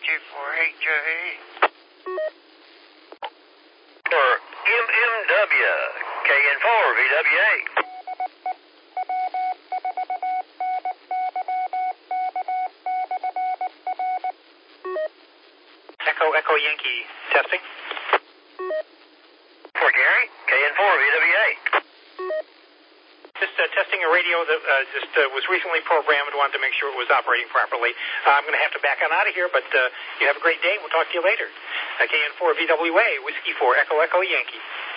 J4HA. For MMW, KN4VWA. Echo Yankee, testing. For Gary, KN4VWA. Just testing a radio that was recently programmed. Wanted to make sure it was operating properly. I'm going to have to back on out of here, but you have a great day. We'll talk to you later. KN4VWA, Whiskey 4, Echo Yankee.